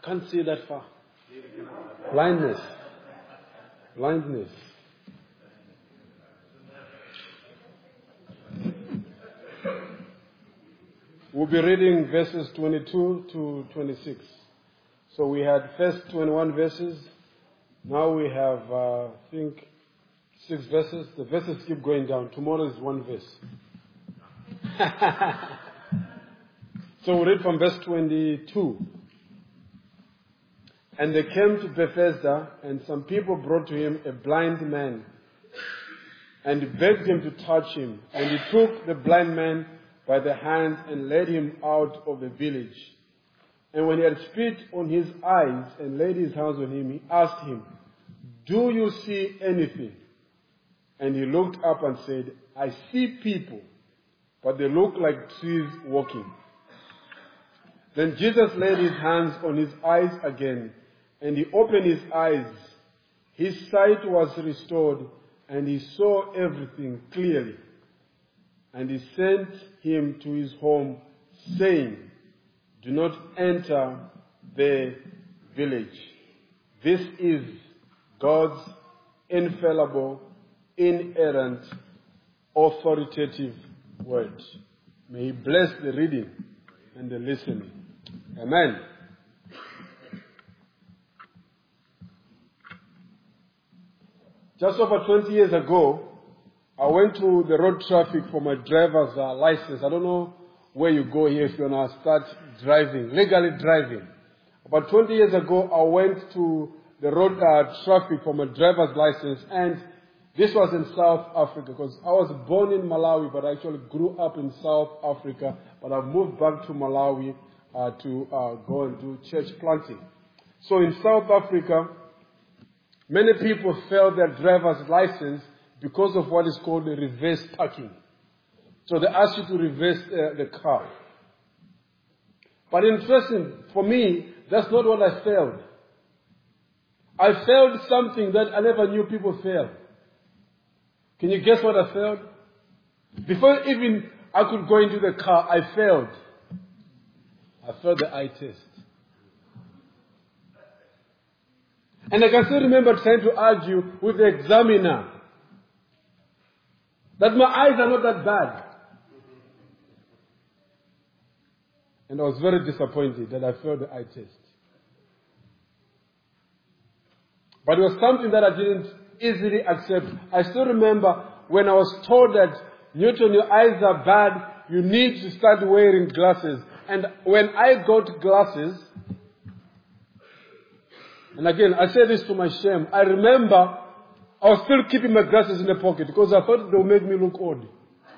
can't see that far. Blindness. Blindness. We'll be reading verses 22 to 26. So we had first 21 verses. Now we have, I think, 6 verses. The verses keep going down. Tomorrow is 1 verse. So we read from verse 22. And they came to Bethesda, and some people brought to him a blind man, and begged him to touch him. And he took the blind man by the hand and led him out of the village. And when he had spit on his eyes and laid his hands on him, he asked him, "Do you see anything?" And he looked up and said, "I see people, but they look like trees walking." Then Jesus laid his hands on his eyes again, and he opened his eyes. His sight was restored, and he saw everything clearly. And he sent him to his home, saying, "Do not enter the village." This is God's infallible, inerrant, authoritative word. May He bless the reading and the listening. Amen. Just over 20 years ago, I went to the road traffic for my driver's license. I don't know where you go here if you want to start driving, legally driving. About 20 years ago, I went to the road traffic for my driver's license, and this was in South Africa, because I was born in Malawi, but I actually grew up in South Africa, but I moved back to Malawi to go and do church planting. So in South Africa, many people fail their driver's license because of what is called reverse parking. So they ask you to reverse the car. But interesting, for me, that's not what I failed. I failed something that I never knew people fail. Can you guess what I failed? Before even I could go into the car, I failed. I failed the eye test. And I can still remember trying to argue with the examiner that my eyes are not that bad. And I was very disappointed that I failed the eye test. But it was something that I didn't easily accept. I still remember when I was told that, "Newton, your eyes are bad, you need to start wearing glasses." And when I got glasses, and again, I say this to my shame, I remember I was still keeping my glasses in the pocket because I thought they would make me look odd.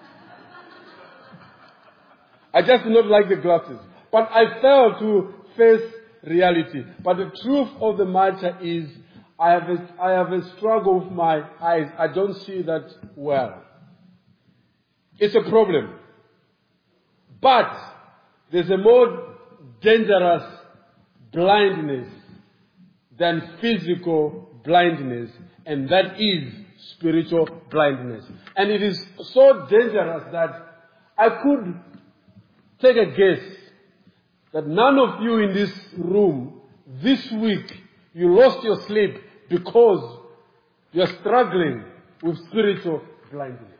I just did not like the glasses. But I failed to face reality. But the truth of the matter is, I have a struggle with my eyes. I don't see that well. It's a problem. But there's a more dangerous blindness than physical blindness, and that is spiritual blindness. And it is so dangerous that I could take a guess that none of you in this room this week, you lost your sleep because you're struggling with spiritual blindness.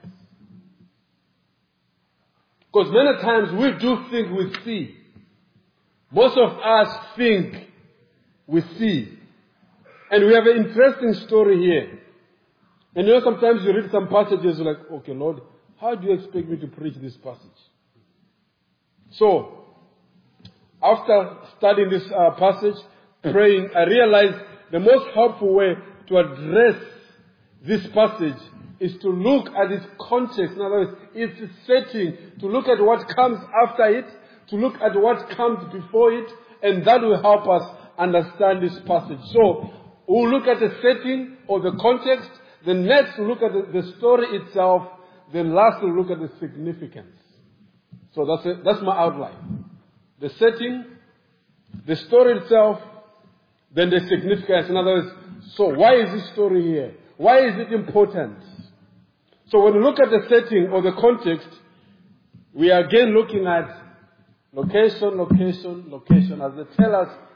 Because many times we do think we see. Most of us think we see. And we have an interesting story here. And you know, sometimes you read some passages, you're like, "Okay, Lord, how do you expect me to preach this passage?" So, after studying this passage, praying, I realized the most helpful way to address this passage is to look at its context. In other words, its setting, to look at what comes after it, to look at what comes before it, and that will help us understand this passage. So, we'll look at the setting or the context, then next we'll look at the story itself, then last we'll look at the significance. So that's my outline. The setting, the story itself, then the significance. In other words, so why is this story here? Why is it important? So when we look at the setting or the context, we are again looking at location, location, location. As they tell us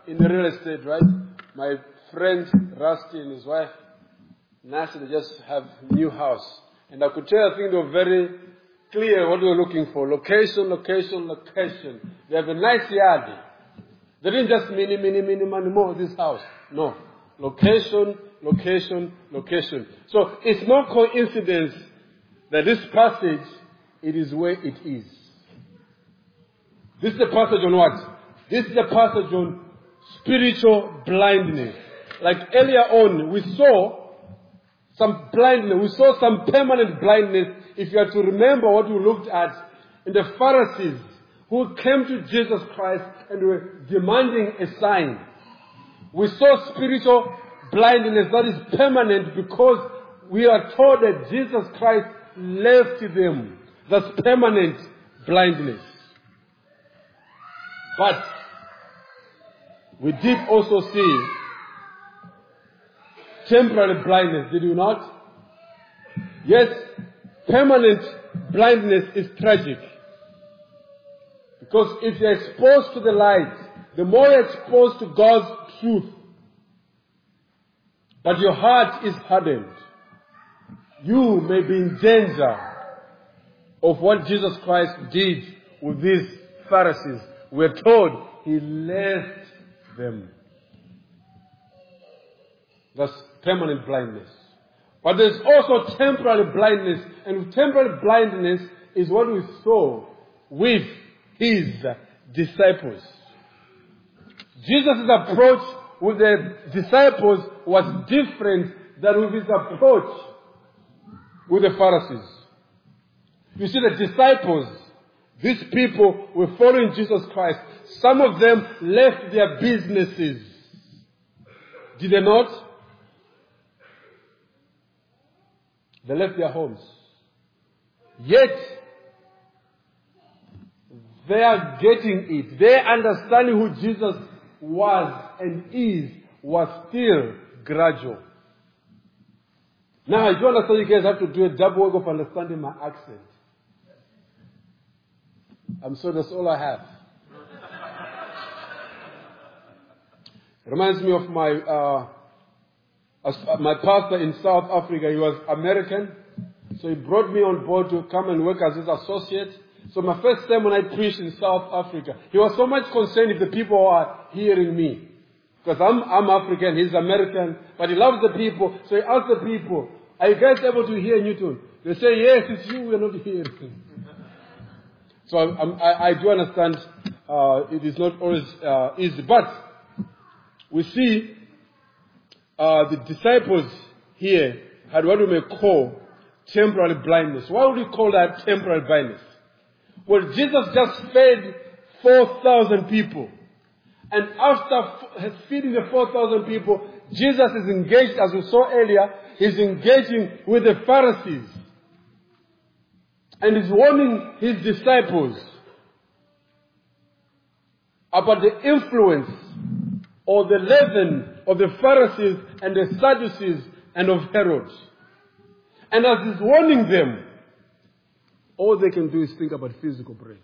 in real estate, right? My friend Rusty and his wife, Nancy, they just have new house. And I could tell, I think they were very clear what they were looking for. Location, location, location. They have a nice yard. They didn't just money more this house. No. Location, location, location. So it's no coincidence that this passage, it is where it is. This is the passage on what? This is the passage on spiritual blindness. Like earlier on, we saw some blindness. We saw some permanent blindness. If you are to remember what we looked at in the Pharisees who came to Jesus Christ and were demanding a sign. We saw spiritual blindness that is permanent because we are told that Jesus Christ left them. That's permanent blindness. But we did also see temporary blindness, did you not? Yes, permanent blindness is tragic. Because if you're exposed to the light, the more you're exposed to God's truth, but your heart is hardened, you may be in danger of what Jesus Christ did with these Pharisees. We're told he left them. That's permanent blindness. But there's also temporary blindness. And temporary blindness is what we saw with his disciples. Jesus' approach with the disciples was different than with his approach with the Pharisees. You see, the disciples, these people were following Jesus Christ. Some of them left their businesses. Did they not? They left their homes. Yet, they are getting it. Their understanding who Jesus was and is was still gradual. Now, I do understand you guys have to do a double work of understanding my accent. I'm sorry, that's all I have. It reminds me of my pastor in South Africa. He was American, so he brought me on board to come and work as his associate. So my first time when I preached in South Africa, he was so much concerned if the people are hearing me. Because I'm African, he's American, but he loves the people. So he asked the people, are you guys able to hear Newton? They say, yes, it's you, we're not hearing. So I do understand it is not always easy. But we see the disciples here had what we may call temporary blindness. Why would we call that temporary blindness? Well, Jesus just fed 4,000 people. And after feeding the 4,000 people, Jesus is engaged, as we saw earlier, he's engaging with the Pharisees. And he's warning his disciples about the influence or the leaven of the Pharisees and the Sadducees and of Herod. And as he's warning them, all they can do is think about physical bread.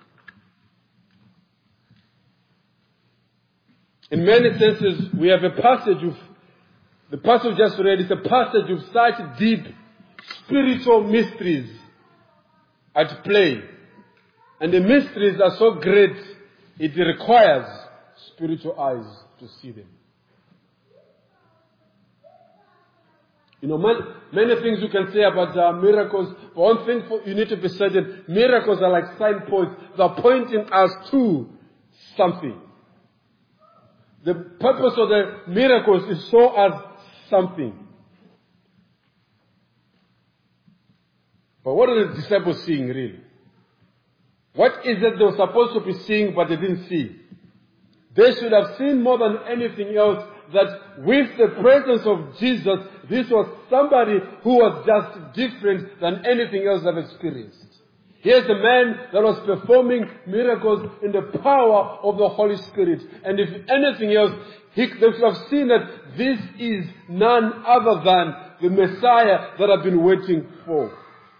In many senses, we have a passage of, the passage just read is a passage of such deep spiritual mysteries at play. And the mysteries are so great, it requires spiritual eyes to see them. You know, many things you can say about miracles, but one thing you need to be certain, miracles are like signposts. They're pointing us to something. The purpose of the miracles is to show us something. But what are the disciples seeing really? What is it they were supposed to be seeing but they didn't see? They should have seen more than anything else that with the presence of Jesus, this was somebody who was just different than anything else they've experienced. Here's a man that was performing miracles in the power of the Holy Spirit. And if anything else, they should have seen that this is none other than the Messiah that I've been waiting for.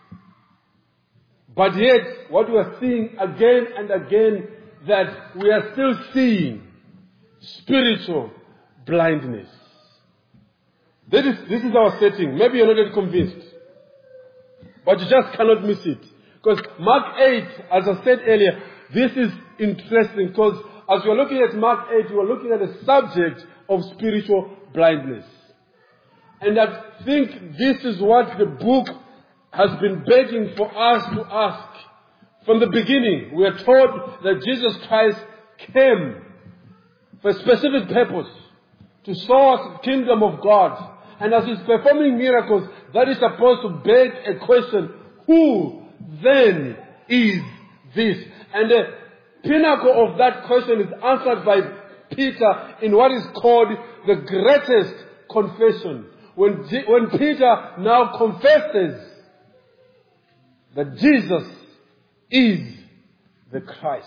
But yet, what we are seeing again and again, that we are still seeing spiritual blindness. This is our setting. Maybe you're not yet convinced. But you just cannot miss it. Because Mark 8, as I said earlier, this is interesting because as you're looking at Mark 8, you are looking at the subject of spiritual blindness. And I think this is what the book has been begging for us to ask. From the beginning, we are told that Jesus Christ came for a specific purpose, to show us the kingdom of God. And as he's performing miracles, that is supposed to beg a question, who then is this? And the pinnacle of that question is answered by Peter in what is called the greatest confession. When Peter now confesses that Jesus is the Christ.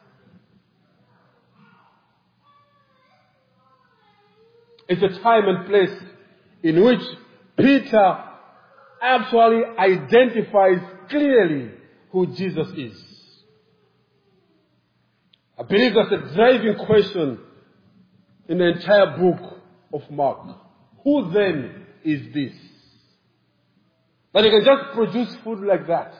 It's a time and place in which Peter actually identifies clearly who Jesus is. I believe that's a driving question in the entire book of Mark. Who then is this? That he can just produce food like that.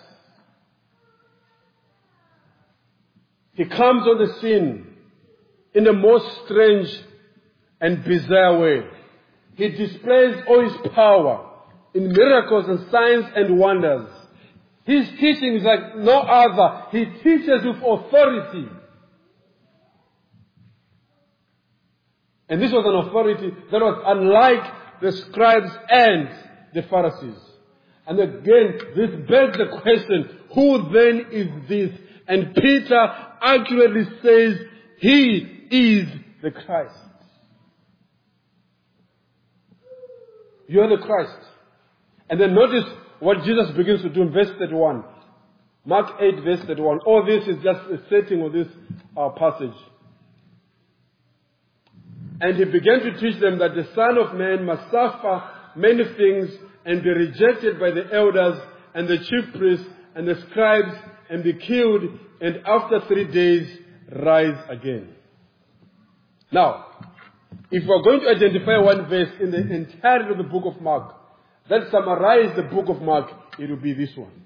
He comes on the scene in the most strange and bizarre way. He displays all his power in miracles and signs and wonders. His teaching is like no other. He teaches with authority. And this was an authority that was unlike the scribes and the Pharisees. And again, this begs the question, who then is this? And Peter accurately says, he is the Christ. You are the Christ. And then notice what Jesus begins to do in verse 31. Mark 8 verse 31. All this is just a setting of this passage. And he began to teach them that the Son of Man must suffer many things and be rejected by the elders and the chief priests and the scribes and be killed and after 3 days rise again. Now, if we're going to identify one verse in the entirety of the book of Mark that summarizes the book of Mark, it will be this one.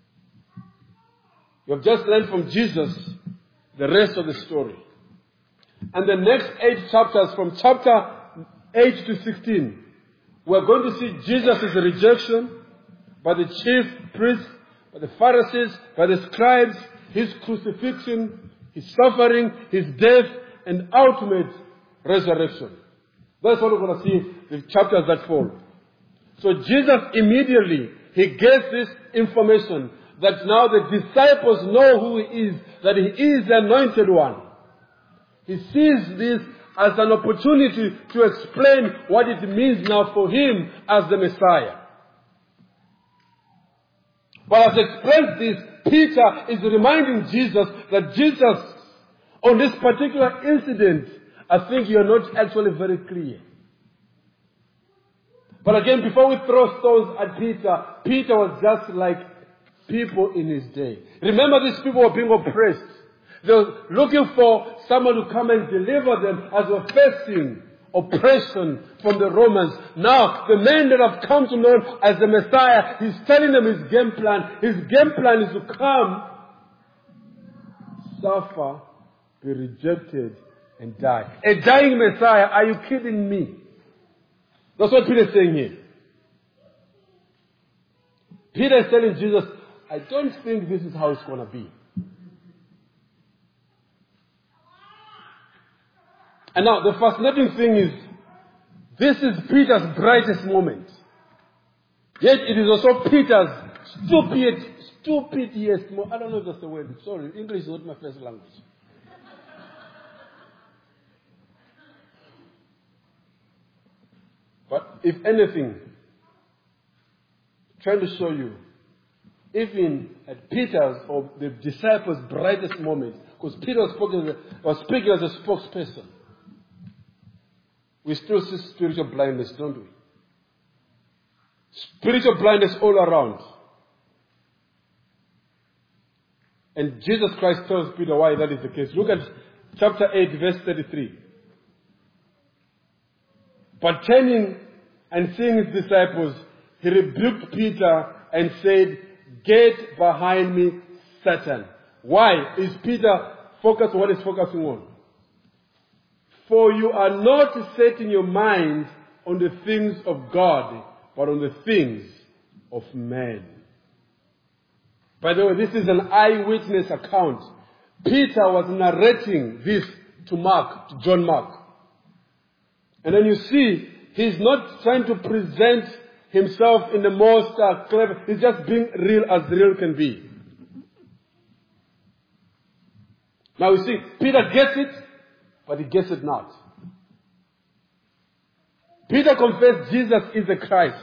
You have just learned from Jesus the rest of the story. And the next 8 chapters, from chapter 8 to 16, we're going to see Jesus' rejection by the chief priests, by the Pharisees, by the scribes, his crucifixion, his suffering, his death, and ultimate resurrection. That's what we're going to see in the chapters that follow. So Jesus immediately, he gets this information that now the disciples know who he is, that he is the anointed one. He sees this as an opportunity to explain what it means now for him as the Messiah. But as he explains this, Peter is reminding Jesus that Jesus, on this particular incident, I think you're not actually very clear. But again, before we throw stones at Peter, Peter was just like people in his day. Remember, these people were being oppressed. They were looking for someone to come and deliver them as we're facing oppression from the Romans. Now, the man that have come to know him as the Messiah, he's telling them his game plan. His game plan is to come, suffer, be rejected, and die. A dying Messiah, are you kidding me? That's what Peter is saying here. Peter is telling Jesus, I don't think this is how it's going to be. And now, the fascinating thing is, this is Peter's brightest moment. Yet, it is also Peter's stupidest moment. I don't know if that's the word. Sorry, English is not my first language. But if anything, trying to show you, even at Peter's or the disciples' brightest moment, because Peter was speaking as a spokesperson, we still see spiritual blindness, don't we? Spiritual blindness all around. And Jesus Christ tells Peter why that is the case. Look at chapter 8, verse 33. But turning and seeing his disciples, he rebuked Peter and said, "Get behind me, Satan." Why is Peter focused on what he's focusing on? For you are not setting your mind on the things of God, but on the things of man. By the way, this is an eyewitness account. Peter was narrating this to Mark, to John Mark. And then you see, he's not trying to present himself in the most clever. He's just being real as real can be. Now you see, Peter gets it, but he gets it not. Peter confessed Jesus is the Christ.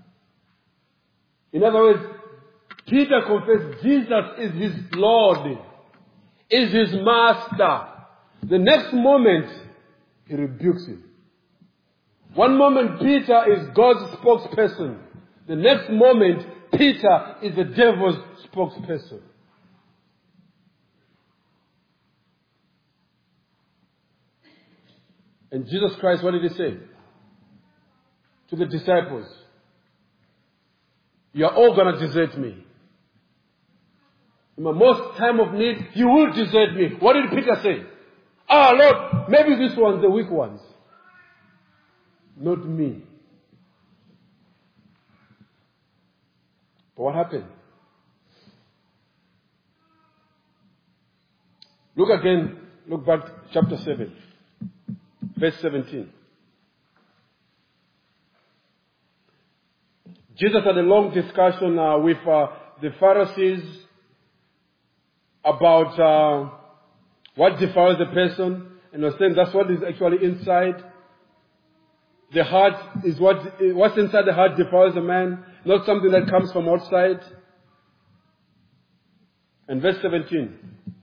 In other words, Peter confessed Jesus is his Lord, is his master. The next moment, he rebukes him. One moment, Peter is God's spokesperson. The next moment, Peter is the devil's spokesperson. And Jesus Christ, what did he say? To the disciples, "You are all going to desert me. In my most time of need, you will desert me." What did Peter say? Lord, maybe these ones, the weak ones. Not me. But what happened? Look back, chapter 7, verse 17. Jesus had a long discussion with the Pharisees about what defiles a person, and was saying that's what is actually inside. The heart is what's inside the heart defiles a man, not something that comes from outside. And verse 17.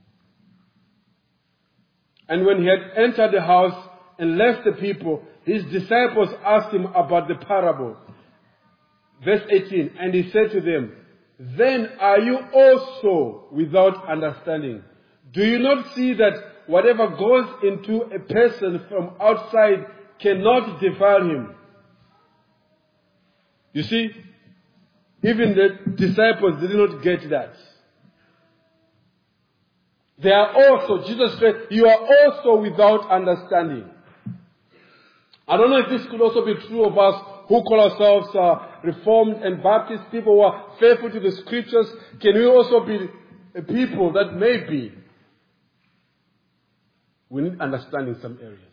And when he had entered the house and left the people, his disciples asked him about the parable. Verse 18. And he said to them, "Then are you also without understanding? Do you not see that whatever goes into a person from outside cannot defile him?" You see, even the disciples did not get that. They are also, Jesus said, "You are also without understanding." I don't know if this could also be true of us who call ourselves Reformed and Baptist, people who are faithful to the Scriptures. Can we also be a people that maybe we need understanding in some areas?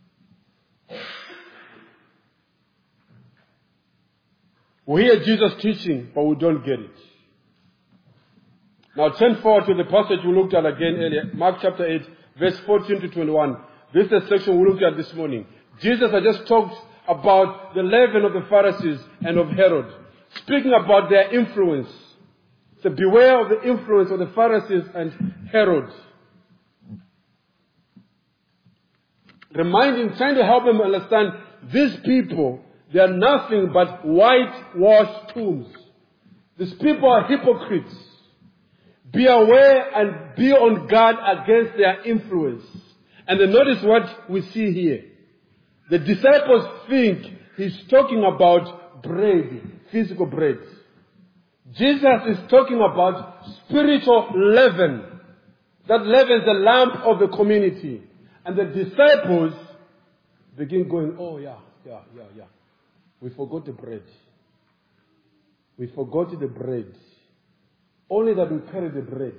We hear Jesus teaching, but we don't get it. Now turn forward to the passage we looked at again earlier, Mark chapter 8, verse 14 to 21. This is the section we looked at this morning. Jesus had just talked about the leaven of the Pharisees and of Herod, speaking about their influence. So beware of the influence of the Pharisees and Herod. Trying to help them understand, these people, they are nothing but whitewashed tombs. These people are hypocrites. Be aware and be on guard against their influence. And then notice what we see here. The disciples think he's talking about bread, physical bread. Jesus is talking about spiritual leaven. That leavens the lamp of the community. And the disciples begin going, "Oh yeah. We forgot the bread. We forgot the bread. Only that we carry the bread."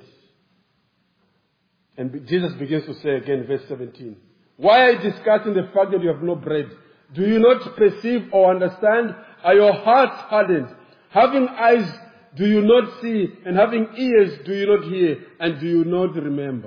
And Jesus begins to say again, verse 17, "Why are you discussing the fact that you have no bread? Do you not perceive or understand? Are your hearts hardened? Having eyes, do you not see? And having ears, do you not hear? And do you not remember?"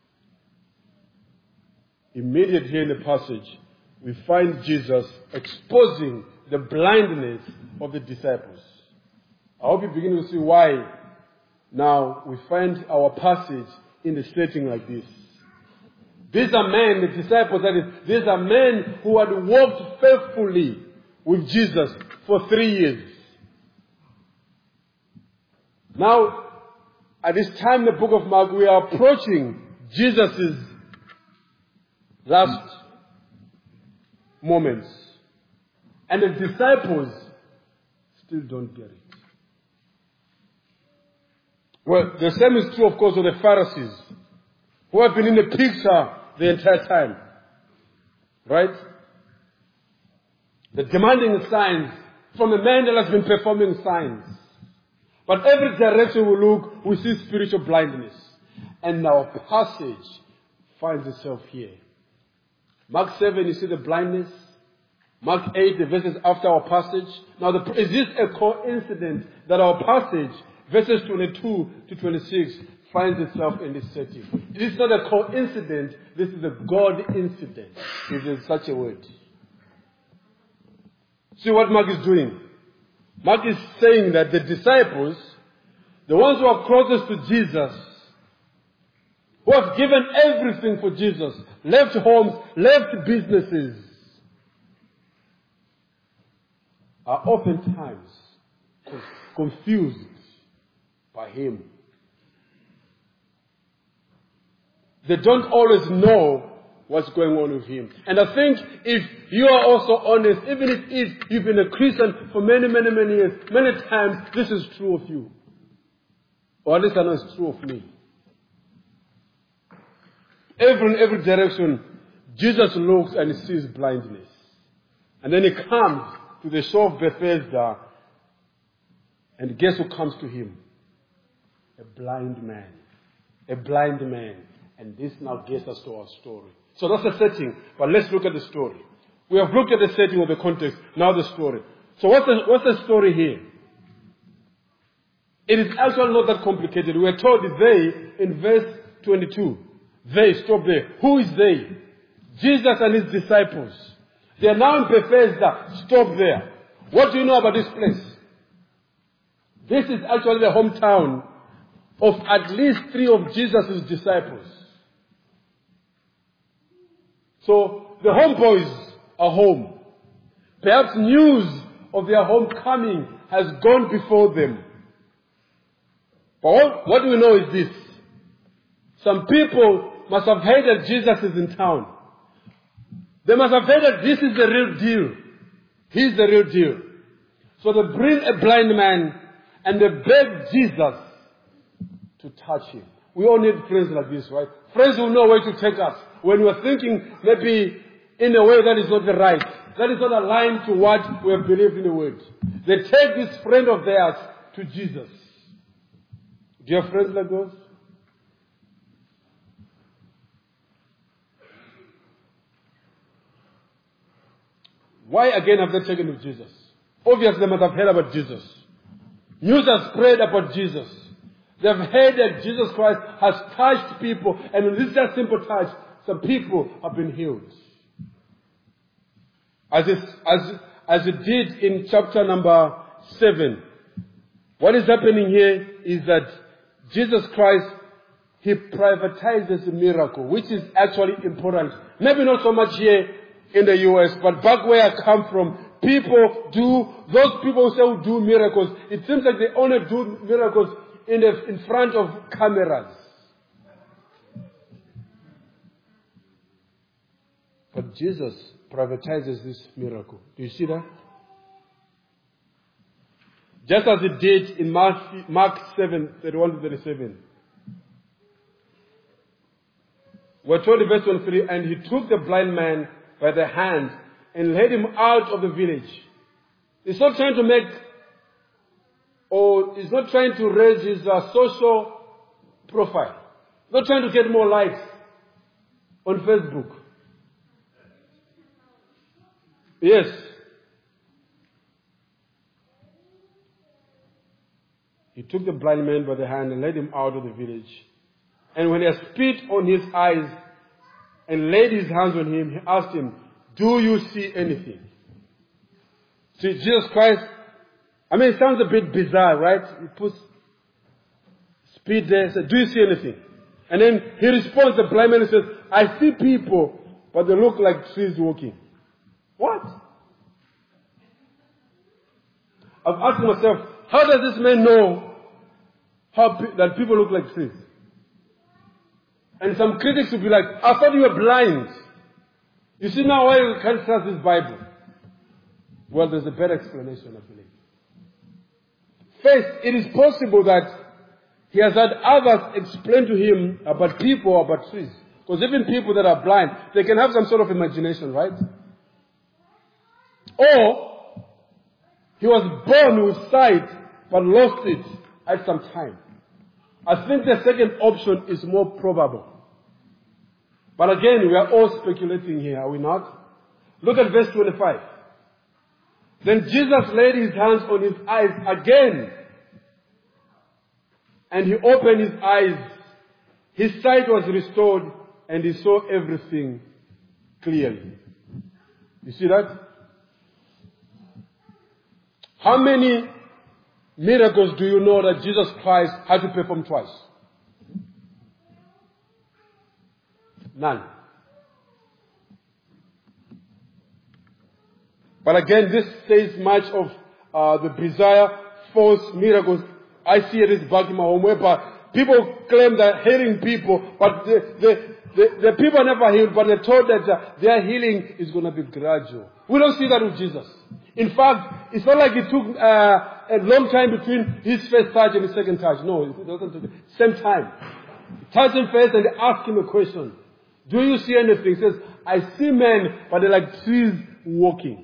Immediately here in the passage, we find Jesus exposing the blindness of the disciples. I hope you begin to see why now we find our passage in a setting like this. These are men, the disciples, that is, these are men who had walked faithfully with Jesus for 3 years. Now, at this time in the book of Mark, we are approaching Jesus' last moments. And the disciples still don't get it. Well, the same is true, of course, of the Pharisees, who have been in the picture the entire time. Right? They're demanding signs from a man that has been performing signs. But every direction we look, we see spiritual blindness. And our passage finds itself here. Mark 7, you see the blindness. Mark 8, the verses after our passage. Now, is this a coincidence that our passage, verses 22 to 26, finds itself in this setting? It is not a coincidence. This is a God incident, if there's such a word. See what Mark is doing. Mark is saying that the disciples, the ones who are closest to Jesus, who have given everything for Jesus, left homes, left businesses, are oftentimes confused by him. They don't always know what's going on with him. And I think if you are also honest, even if you've been a Christian for many, many, many years, many times this is true of you. Or at least I know it's true of me. In every direction, Jesus looks and he sees blindness. And then he comes to the shore of Bethesda, and guess who comes to him? A blind man. A blind man. And this now gets us to our story. So that's the setting, but let's look at the story. We have looked at the setting of the context, now the story. So what's the story here? It is actually not that complicated. We are told they, in verse 22, they, stop there. Who is they? Jesus and his disciples. They are now in Bethesda. Stop there. What do you know about this place? This is actually the hometown of at least 3 of Jesus' disciples. So the homeboys are home. Perhaps news of their homecoming has gone before them. But what we know is this. Some people must have heard that Jesus is in town. They must have heard that this is the real deal. He's the real deal. So they bring a blind man and they beg Jesus to touch him. We all need friends like this, right? Friends who know where to take us. When we're thinking maybe in a way that is not the right, that is not aligned to what we have believed in the Word. They take this friend of theirs to Jesus. Do you have friends like those? Why again have they taken to Jesus? Obviously they must have heard about Jesus. News has spread about Jesus. They have heard that Jesus Christ has touched people, and with this just simple touch, some people have been healed. As it did in chapter number 7. What is happening here is that Jesus Christ, he privatizes a miracle, which is actually important. Maybe not so much here in the US, but back where I come from, those people who do miracles, it seems like they only do miracles in front of cameras. But Jesus privatizes this miracle. Do you see that? Just as it did in Mark 7, 31 to 37. We're told in verse 23, and he took the blind man by the hand and led him out of the village. He's not trying to he's not trying to raise his social profile. Not trying to get more likes on Facebook. Yes. He took the blind man by the hand and led him out of the village. And when he had spit on his eyes and laid his hands on him, he asked him, "Do you see anything?" See, Jesus Christ, it sounds a bit bizarre, right? He puts spit there, says, "Do you see anything?" And then he responds, the blind man, and says, "I see people, but they look like trees walking." What? I've asked myself, how does this man know that people look like trees? And some critics will be like, "I thought you were blind. You see now why you can't trust this Bible." Well, there's a better explanation, I believe. First, it is possible that he has had others explain to him about people or about trees. Because even people that are blind, they can have some sort of imagination, right? Or, he was born with sight, but lost it at some time. I think the second option is more probable. But again, we are all speculating here, are we not? Look at verse 25. Then Jesus laid his hands on his eyes again. And he opened his eyes. His sight was restored and he saw everything clearly. You see that? How many miracles do you know that Jesus Christ had to perform twice? None. But again, this says much of the bizarre false miracles I see it is back in my home, whereby people claim they're healing people, but the people are never healed, but they're told that their healing is going to be gradual. We don't see that with Jesus. In fact, it's not like it took a long time between his first touch and his second touch. No, it doesn't take same time. Touch him first and they ask him a question. Do you see anything? He says, I see men, but they're like trees walking.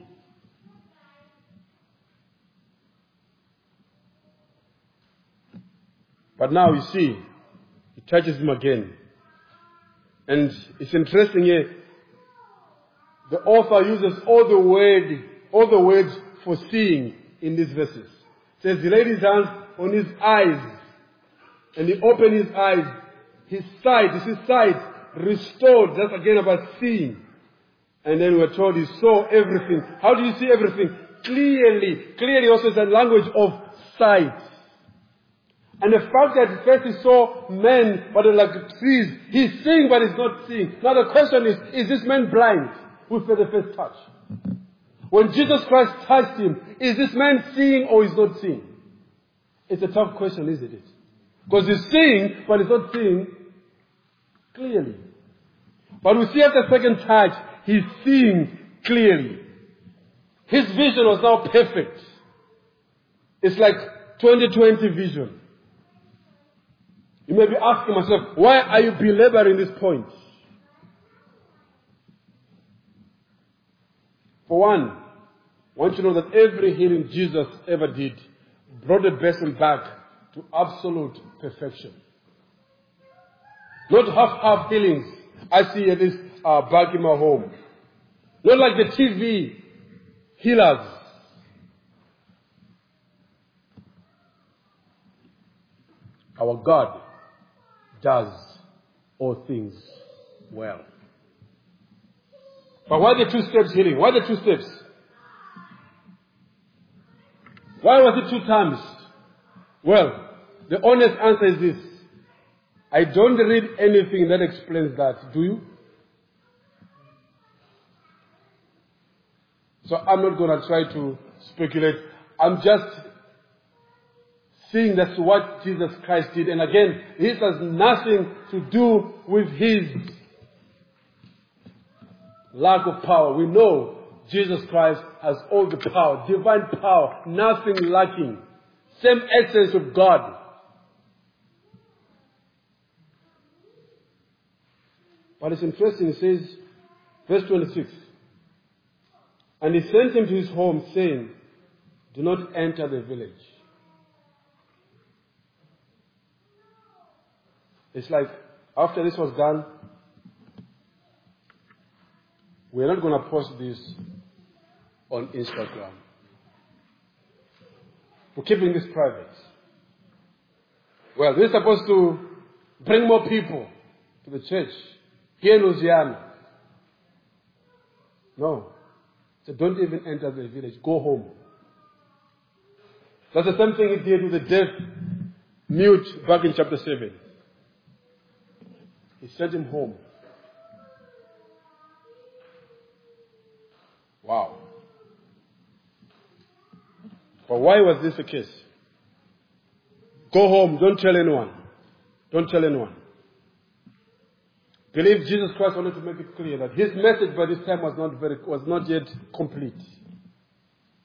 But now you see, he touches him again. And it's interesting here, the author uses all the words for seeing in these verses. It says he laid his hands on his eyes, and he opened his eyes. His sight restored. That's again about seeing. And then we're told he saw everything. How do you see everything? Clearly. Clearly also is a language of sight. And the fact that first he saw men, but they're like trees. He's seeing, but he's not seeing. Now the question is this man blind with the first touch? When Jesus Christ touched him, is this man seeing or is not seeing? It's a tough question, isn't it? Because he's seeing, but he's not seeing clearly. But we see at the second touch, he's seeing clearly. His vision was now perfect. It's like 20/20 vision. You may be asking yourself, why are you belaboring this point? For one, I want you to know that every healing Jesus ever did brought the person back to absolute perfection. Not half healings I see at this back in my home. Not like the TV healers. Our God does all things well. But why the 2 steps healing? Why the 2 steps? Why was it 2 times? Well, the honest answer is this. I don't read anything that explains that. Do you? So I'm not going to try to speculate. I'm just seeing that's what Jesus Christ did. And again, this has nothing to do with his lack of power. We know Jesus Christ has all the power, divine power, nothing lacking. Same essence of God. But it's interesting, it says, verse 26, and he sent him to his home, saying, do not enter the village. It's like, after this was done, we're not going to post this on Instagram. We're keeping this private. Well, we're supposed to bring more people to the church here in Louisiana. No. So don't even enter the village. Go home. That's the same thing he did with the deaf mute back in chapter 7. He sent him home. Wow. But why was this the case? Go home. Don't tell anyone. Don't tell anyone. Believe Jesus Christ wanted to make it clear that his message by this time was not yet complete.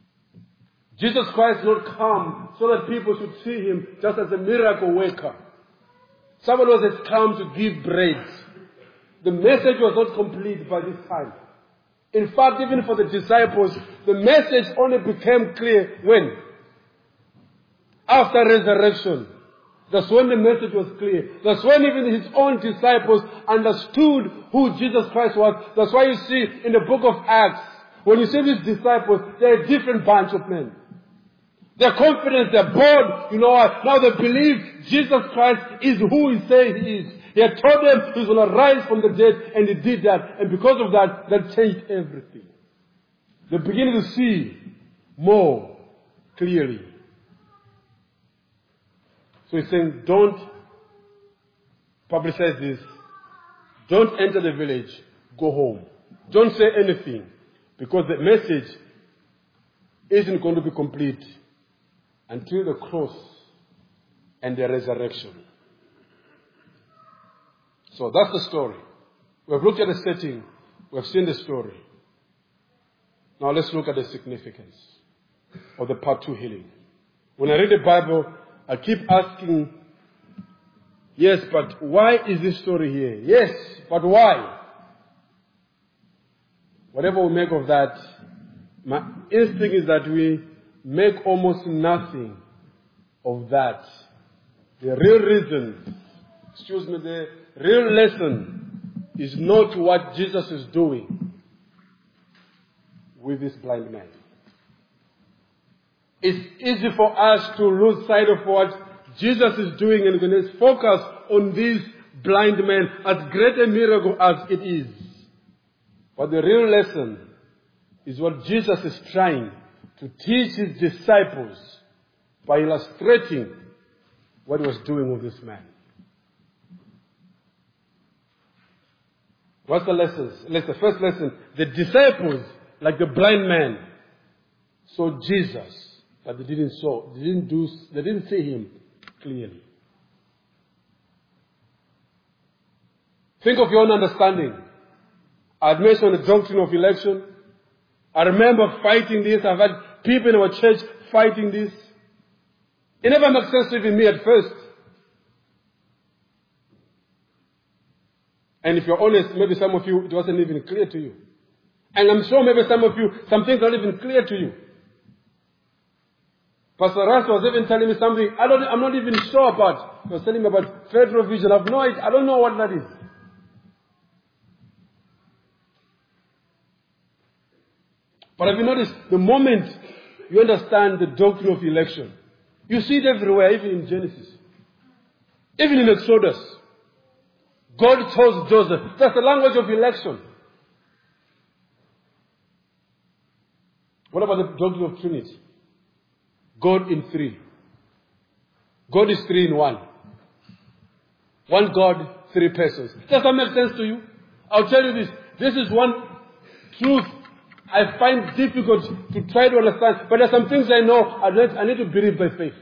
Jesus Christ did not come so that people should see him just as a miracle worker. Someone was has come to give bread. The message was not complete by this time. In fact, even for the disciples, the message only became clear when? After resurrection. That's when the message was clear. That's when even his own disciples understood who Jesus Christ was. That's why you see in the book of Acts, when you see these disciples, they're a different bunch of men. They're confident, they're bold. You know what? Now they believe Jesus Christ is who he says he is. He had told them he's going to rise from the dead, and he did that. And because of that, that changed everything. They're beginning to see more clearly. So he's saying, don't publicize this. Don't enter the village. Go home. Don't say anything. Because the message isn't going to be complete until the cross and the resurrection. So that's the story. We've looked at the setting. We've seen the story. Now let's look at the significance of the part 2 healing. When I read the Bible, I keep asking, yes, but why is this story here? Yes, but why? Whatever we make of that, my instinct is that we make almost nothing of that. The real reason, the real lesson is not what Jesus is doing with this blind man. It's easy for us to lose sight of what Jesus is doing and let's focus on this blind man, as great a miracle as it is. But the real lesson is what Jesus is trying to teach his disciples by illustrating what he was doing with this man. What's the lessons? The first lesson, the disciples, like the blind man, saw Jesus. But they didn't see him clearly. Think of your own understanding. I had mentioned the doctrine of election. I remember fighting this. I've had people in our church fighting this. It never makes sense to even me at first. And if you're honest, maybe some of you, it wasn't even clear to you. And I'm sure maybe some of you, some things are not even clear to you. Pastor Ras was even telling me something I'm not even sure about. He was telling me about federal vision. I have no idea. I don't know what that is. But have you noticed, the moment you understand the doctrine of election, you see it everywhere, even in Genesis. Even in Exodus. God chose Joseph. That's the language of election. What about the doctrine of Trinity? God in 3. God is 3 in 1. One God, 3 persons. Does that make sense to you? I'll tell you this. This is one truth I find difficult to try to understand. But there are some things I know I need to believe by faith.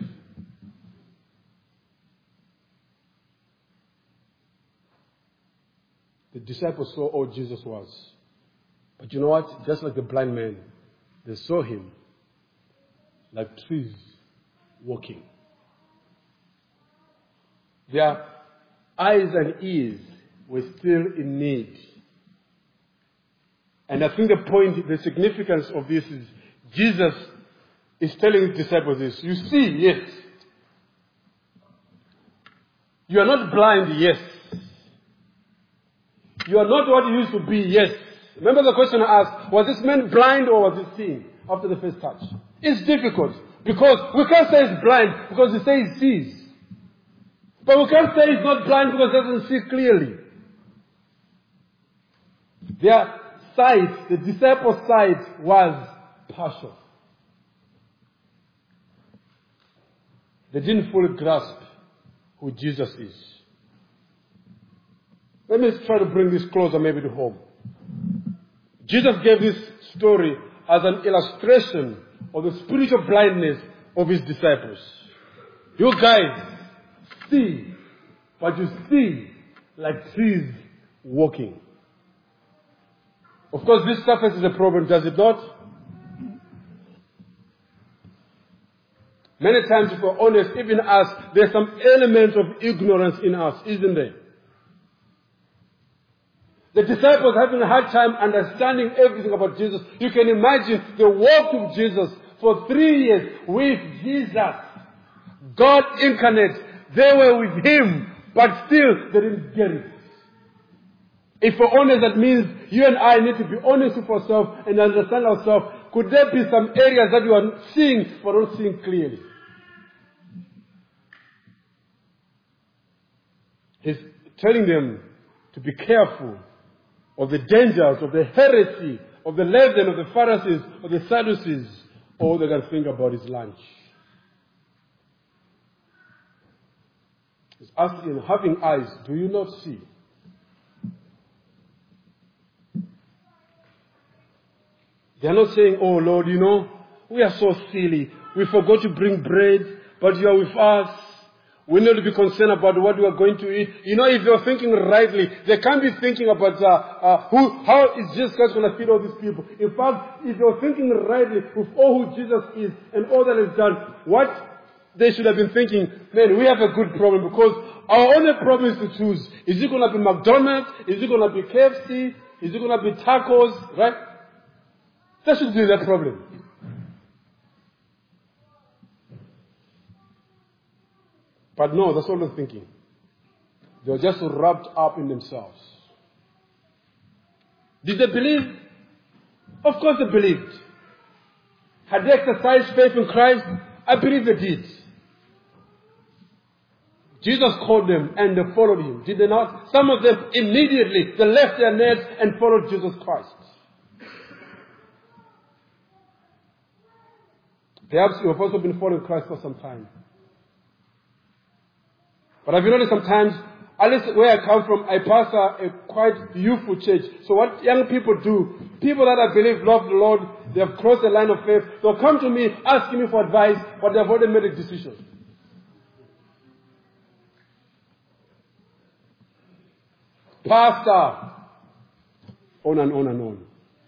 The disciples saw all Jesus was. But you know what? Just like the blind man, they saw him like trees walking. Their eyes and ears were still in need. And I think the significance of this is Jesus is telling his disciples this. You see, yes. You are not blind, yes. You are not what you used to be, yes. Remember the question I asked, was this man blind or was he seeing after the first touch? It's difficult because we can't say he's blind because he says he sees. But we can't say he's not blind because he doesn't see clearly. Their sight, the disciples' sight was partial. They didn't fully grasp who Jesus is. Let me try to bring this closer maybe to home. Jesus gave this story as an illustration of the spiritual blindness of his disciples. You guys see, but you see like trees walking. Of course, this surface is a problem, does it not? Many times, if we're honest, even us, there's some element of ignorance in us, isn't there? The disciples having a hard time understanding everything about Jesus. You can imagine they walked with Jesus for 3 years with Jesus. God incarnate. They were with Him, but still they didn't get it. If we're honest, that means you and I need to be honest with ourselves and understand ourselves. Could there be some areas that you are seeing but not seeing clearly? He's telling them to be careful of the dangers of the heresy of the leaven of the Pharisees or the Sadducees. All they can think about is lunch. He's asking, having eyes, do you not see? They are not saying, oh Lord, we are so silly. We forgot to bring bread, but you are with us. We need to be concerned about what we are going to eat. If you're thinking rightly, they can't be thinking about how is Jesus Christ going to feed all these people. In fact, if you're thinking rightly with all who Jesus is and all that is done, what they should have been thinking, man, we have a good problem because our only problem is to choose. Is it going to be McDonald's? Is it going to be KFC? Is it going to be tacos? Right? That should be their problem. But no, that's all they're thinking. They're just wrapped up in themselves. Did they believe? Of course they believed. Had they exercised faith in Christ? I believe they did. Jesus called them and they followed Him. Did they not? Some of them immediately, they left their nets and followed Jesus Christ. Perhaps you have also been following Christ for some time. But have you noticed sometimes, at least where I come from, I pastor a quite youthful church. So what young people do, people that I believe love the Lord, they have crossed the line of faith, they'll come to me asking me for advice, but they've already made a decision. Pastor, on and on and on.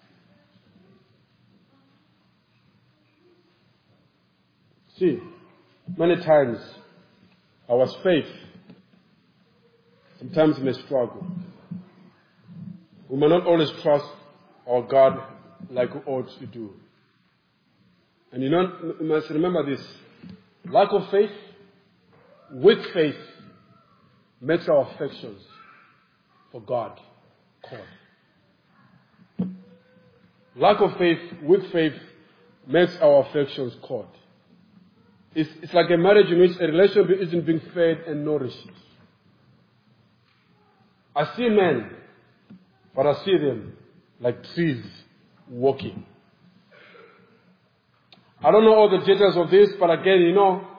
See, many times our faith sometimes may struggle. We may not always trust our God like we ought to do. And you must remember this. Lack of faith, with faith, makes our affections for God cold. Lack of faith, with faith, makes our affections cold. It's like a marriage in which a relationship isn't being fed and nourished. I see men, but I see them like trees walking. I don't know all the details of this, but again,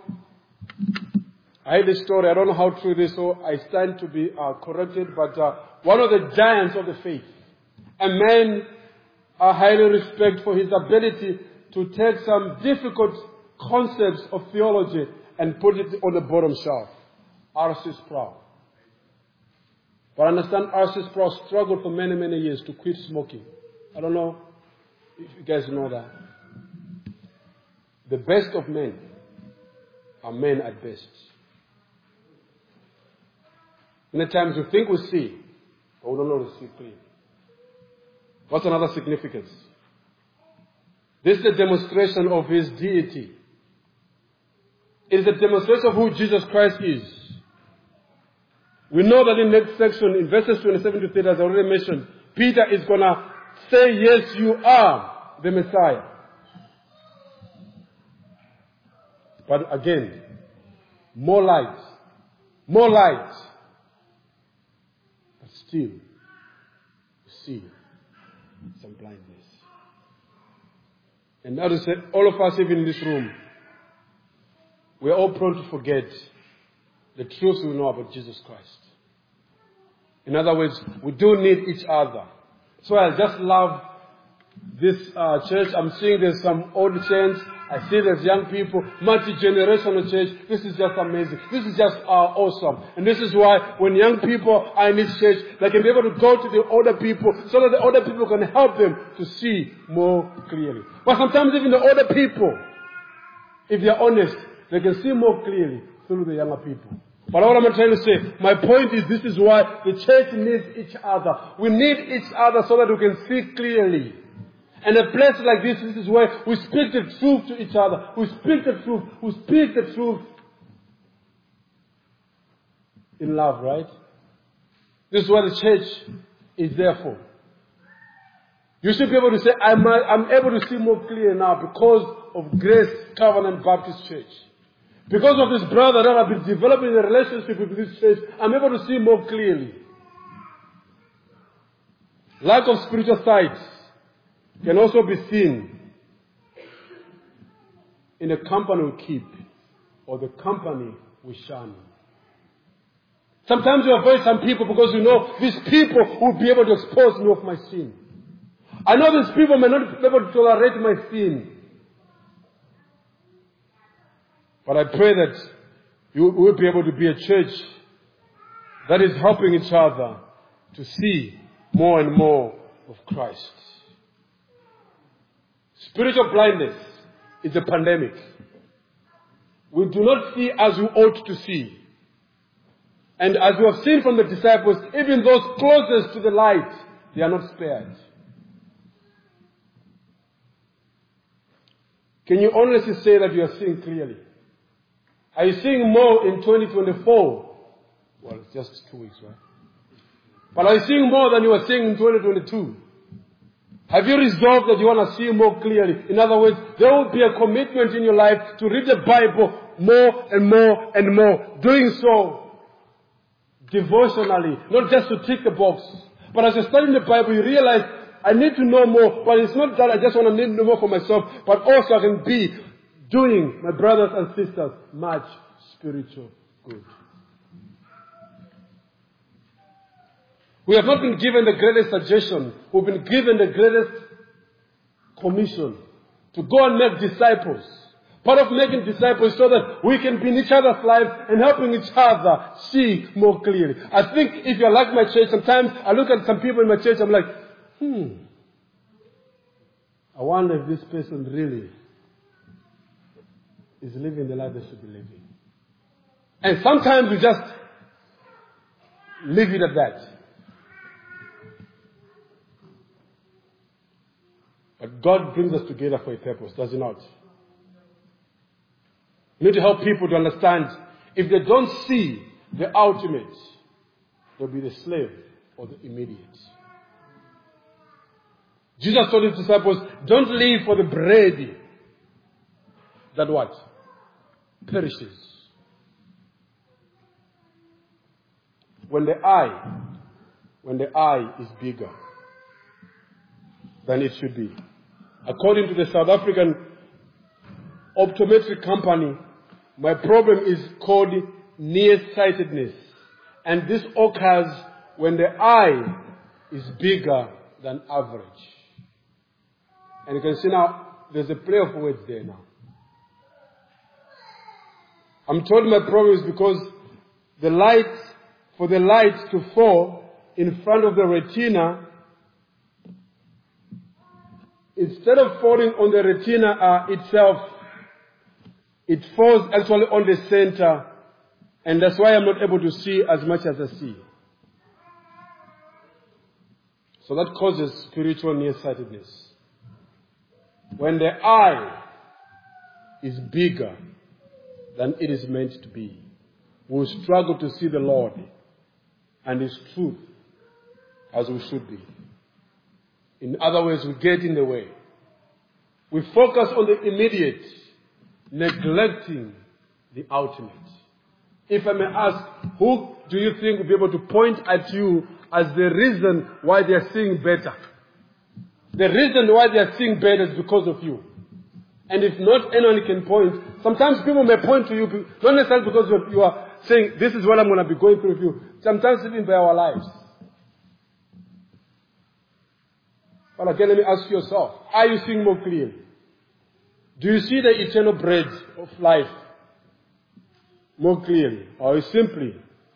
I heard this story. I don't know how true it is, so I stand to be corrected. But one of the giants of the faith, a man I highly respect for his ability to take some difficult concepts of theology and put it on the bottom shelf. R.C. Sproul. But I understand R.C. Sproul struggled for many, many years to quit smoking. I don't know if you guys know that. The best of men are men at best. Many times we think we see, but we don't know to see clearly. What's another significance? This is a demonstration of His deity. It is a demonstration of who Jesus Christ is. We know that in next section, in verses 27 to 30, as I already mentioned, Peter is going to say, yes, you are the Messiah. But again, more light. More light. But still, you see some blindness. And now to say, all of us, even in this room, we are all prone to forget the truth we know about Jesus Christ. In other words, we do need each other. So I just love this church. I'm seeing there's some old saints. I see there's young people, multi-generational church. This is just amazing. This is just awesome. And this is why when young people are in this church, they can be able to go to the older people so that the older people can help them to see more clearly. But sometimes even the older people, if they're honest, they can see more clearly through the younger people. But what I'm trying to say, my point is this is why the church needs each other. We need each other so that we can see clearly. And a place like this is where we speak the truth to each other. We speak the truth. We speak the truth in love, right? This is what the church is there for. You should be able to say, I'm able to see more clear now because of Grace Covenant Baptist Church. Because of this brother that I've been developing a relationship with this church, I'm able to see more clearly. Lack of spiritual sight can also be seen in the company we keep or the company we shun. Sometimes you avoid some people because you know these people will be able to expose me of my sin. I know these people may not be able to tolerate my sin. But I pray that you will be able to be a church that is helping each other to see more and more of Christ. Spiritual blindness is a pandemic. We do not see as we ought to see. And as we have seen from the disciples, even those closest to the light, they are not spared. Can you honestly say that you are seeing clearly? Are you seeing more in 2024? Well, it's just 2 weeks, right? But are you seeing more than you were seeing in 2022? Have you resolved that you want to see more clearly? In other words, there will be a commitment in your life to read the Bible more and more and more. Doing so devotionally, not just to tick the box. But as you're studying the Bible, you realize, I need to know more. But it's not that I just want to know more for myself, but also I can be doing, my brothers and sisters, much spiritual good. We have not been given the greatest suggestion. We've been given the greatest commission to go and make disciples. Part of making disciples so that we can be in each other's lives and helping each other see more clearly. I think if you're like my church, sometimes I look at some people in my church, I'm like, I wonder if this person really is living the life they should be living. And sometimes we just leave it at that. But God brings us together for a purpose, does He not? We need to help people to understand, if they don't see the ultimate, they'll be the slave or the immediate. Jesus told His disciples, don't live for the bread that what? Perishes. When the eye is bigger than it should be. According to the South African optometric company, my problem is called nearsightedness. And this occurs when the eye is bigger than average. And you can see now, there's a play of words there now. I'm told my problem is because for the light to fall in front of the retina, instead of falling on the retina itself, it falls actually on the center, and that's why I'm not able to see as much as I see. So that causes spiritual nearsightedness. When the eye is bigger than it is meant to be, we'll struggle to see the Lord and His truth as we should be. In other words, we get in the way. We focus on the immediate, neglecting the ultimate. If I may ask, who do you think will be able to point at you as the reason why they are seeing better? The reason why they are seeing better is because of you. And if not anyone can point, sometimes people may point to you, not necessarily because you are saying, this is what I'm going to be going through with you. Sometimes even by our lives. But again, let me ask yourself, are you seeing more clearly? Do you see the eternal bread of life more clearly? Or are you simply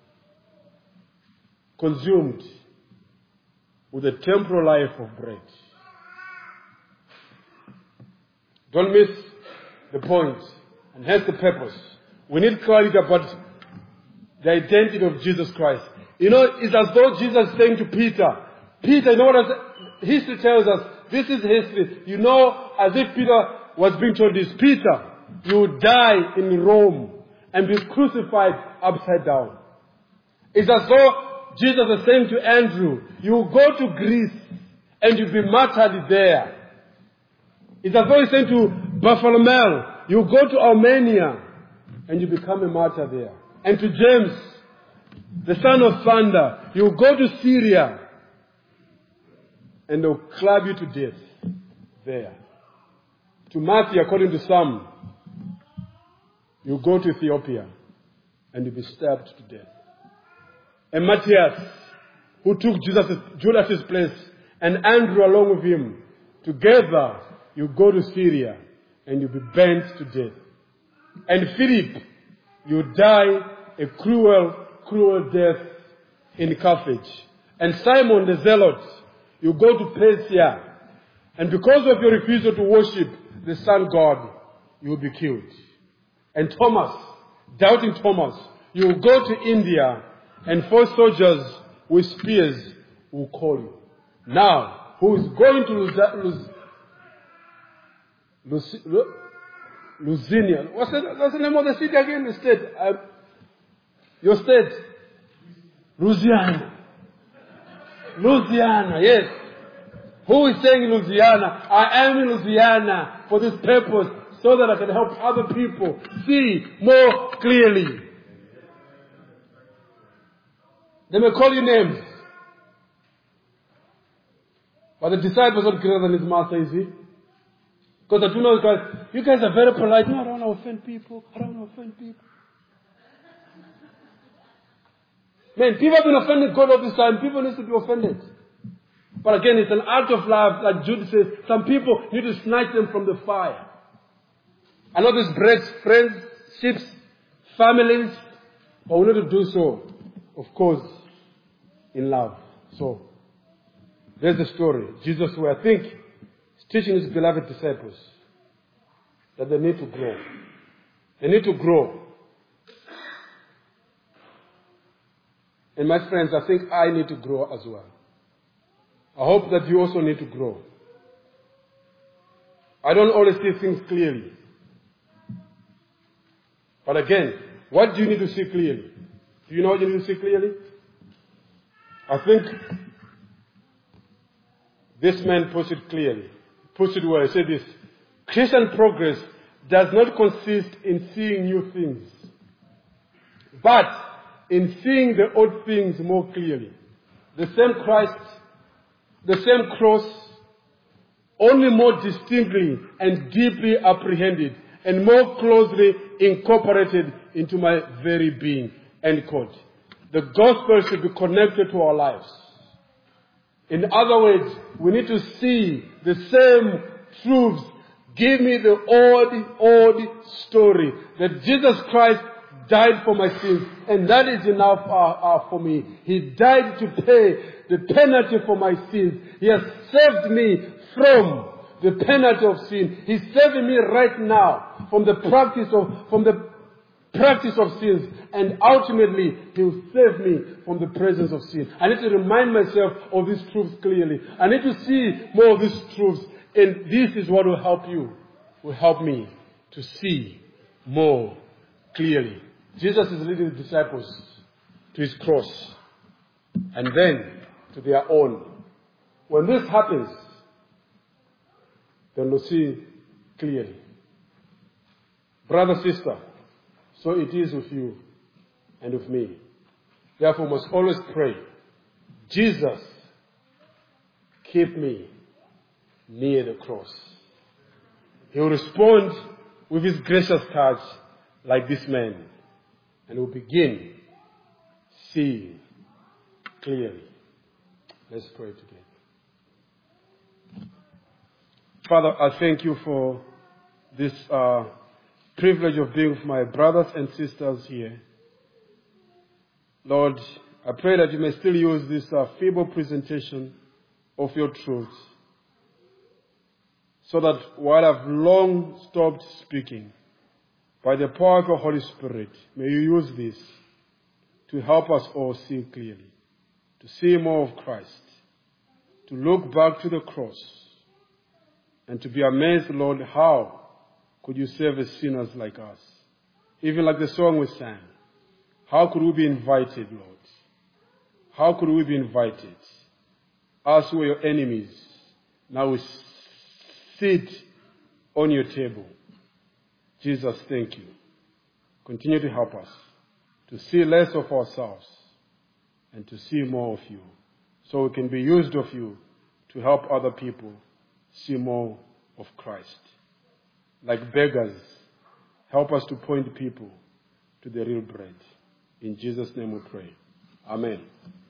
consumed with the temporal life of bread? Don't miss the point. And hence the purpose. We need clarity about the identity of Jesus Christ. It's as though Jesus is saying to Peter, Peter, history tells us, this is history. As if Peter was being told this, Peter, you will die in Rome and be crucified upside down. It's as though Jesus is saying to Andrew, you will go to Greece and you'll be martyred there. It's as though he's saying to Bartholomew, you will go to Armenia and you become a martyr there. And to James, the son of thunder, you will go to Syria and they'll club you to death there. To Matthew, according to some, you go to Ethiopia and you'll be stabbed to death. And Matthias, who took Judas's place, and Andrew along with him, together you go to Syria and you'll be burnt to death. And Philip, you die a cruel death in Carthage. And Simon the Zealot, you go to Persia, and because of your refusal to worship the sun god, you will be killed. And Thomas, doubting Thomas, you will go to India, and 4 soldiers with spears will call you. Now, who is going to Louisiana? What's the name of the city again? The state? Your state? Louisiana. Louisiana, yes. Who is saying Louisiana? I am in Louisiana for this purpose, so that I can help other people see more clearly. They may call you names. But the disciple is not greater than his master, is he? Because I do know you guys are very polite. No, I don't want to offend people. Man, people have been offended God all this time. People need to be offended. But again, it's an act of love, like Jude says. Some people need to snatch them from the fire. I know this breaks friendships, families, but we need to do so, of course, in love. So, there's the story. Jesus, who I think is teaching his beloved disciples that they need to grow. They need to grow. And my friends, I think I need to grow as well. I hope that you also need to grow. I don't always see things clearly. But again, what do you need to see clearly? Do you know what you need to see clearly? I think this man puts it clearly. Puts it well. He said this: Christian progress does not consist in seeing new things, but in seeing the old things more clearly. The same Christ, the same cross, only more distinctly and deeply apprehended and more closely incorporated into my very being. End quote. The gospel should be connected to our lives. In other words, we need to see the same truths. Give me the old story that Jesus Christ died for my sins, and that is enough for me. He died to pay the penalty for my sins. He has saved me from the penalty of sin. He's saving me right now from the practice of sins, and ultimately He will save me from the presence of sin. I need to remind myself of these truths clearly. I need to see more of these truths, and this is what will help you, will help me to see more clearly. Jesus is leading the disciples to His cross, and then to their own. When this happens, then we'll see clearly. Brother, sister, so it is with you and with me. Therefore, we must always pray, Jesus, keep me near the cross. He will respond with His gracious touch like this man, and will begin seeing clearly. Let's pray together. Father, I thank you for this privilege of being with my brothers and sisters here. Lord, I pray that you may still use this feeble presentation of your truth, so that while I've long stopped speaking, By the power of your Holy Spirit, may you use this to help us all see clearly, to see more of Christ, to look back to the cross, and to be amazed, Lord, how could you save a sinners like us? Even like the song we sang, how could we be invited, Lord? How could we be invited? Us who were your enemies, now we sit on your table. Jesus, thank you. Continue to help us to see less of ourselves and to see more of you, so we can be used of you to help other people see more of Christ. Like beggars, help us to point people to the real bread. In Jesus' name we pray. Amen.